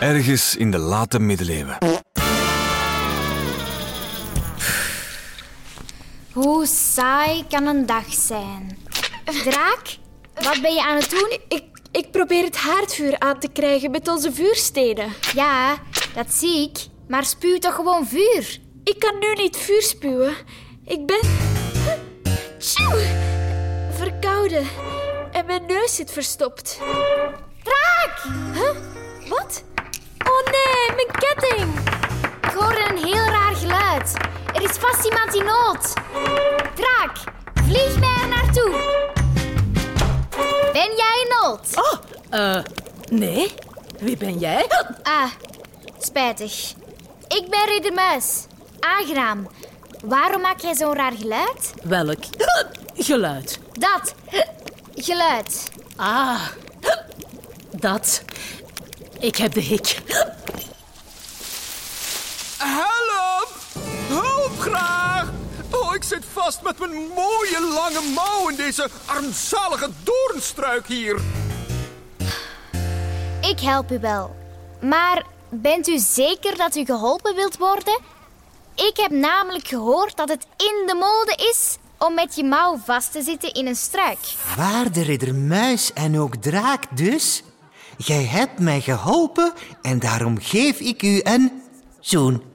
Ergens in de late middeleeuwen. Hoe saai kan een dag zijn? Draak, wat ben je aan het doen? Ik probeer het haardvuur aan te krijgen met onze vuurstenen. Ja, dat zie ik. Maar spuw toch gewoon vuur? Ik kan nu niet vuur spuwen. Ik ben... Tjoe! Verkouden. En mijn neus zit verstopt. Draak! Huh? Wat? Oh nee, mijn ketting! Ik hoorde een heel raar geluid. Er is vast iemand in nood. Draak, vlieg mij er naartoe. Ben jij in nood? Nee. Wie ben jij? Ah, spijtig. Ik ben Ridder Muis. Aangenaam. Waarom maak jij zo'n raar geluid? Welk geluid? Dat geluid. Ah, dat. Ik heb de hik. Help! Hulp graag! Oh, ik zit vast met mijn mooie lange mouw in deze armzalige doornstruik hier. Ik help u wel. Maar bent u zeker dat u geholpen wilt worden? Ik heb namelijk gehoord dat het in de mode is om met je mouw vast te zitten in een struik. Waarde Ridder Muis en ook Draak dus? Jij hebt mij geholpen en daarom geef ik u een zoen.